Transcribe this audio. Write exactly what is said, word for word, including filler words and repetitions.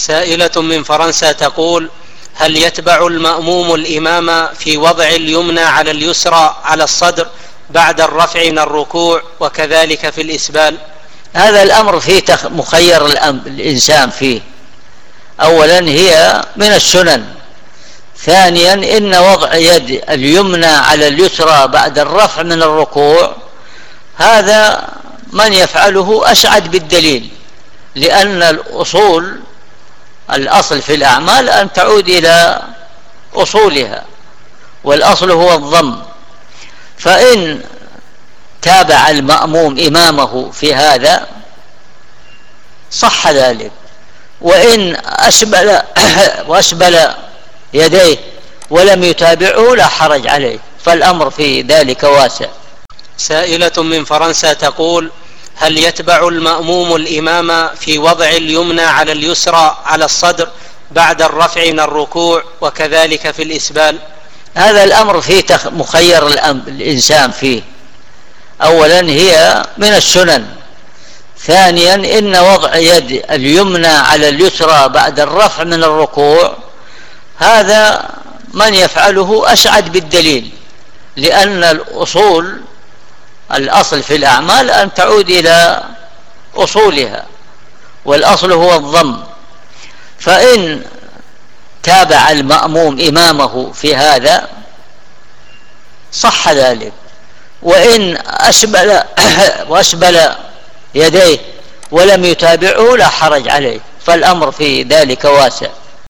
سائلة من فرنسا تقول: هل يتبع المأموم الإمام في وضع اليمنى على اليسرى على الصدر بعد الرفع من الركوع وكذلك في الإسبال؟ هذا الأمر فيه مخير الإنسان فيه. أولا هي من السنن. ثانيا إن وضع يد اليمنى على اليسرى بعد الرفع من الركوع هذا من يفعله أسعد بالدليل، لأن الأصول الأصل في الأعمال أن تعود إلى أصولها، والأصل هو الضم. فإن تابع المأموم إمامه في هذا صح ذلك، وإن أسبل وأسبل يديه ولم يتابعه لا حرج عليه، فالأمر في ذلك واسع. سائلة من فرنسا تقول: هل يتبع المأموم الإمام في وضع اليمنى على اليسرى على الصدر بعد الرفع من الركوع وكذلك في الإسبال؟ هذا الأمر فيه مخير الإنسان فيه. أولا هي من السنن. ثانيا إن وضع يد اليمنى على اليسرى بعد الرفع من الركوع هذا من يفعله أسعد بالدليل، لأن الأصول الأصل في الأعمال أن تعود إلى أصولها، والأصل هو الضم. فإن تابع المأموم إمامه في هذا صح ذلك، وإن أسبل وأسبل يديه ولم يتابعه لا حرج عليه، فالأمر في ذلك واسع.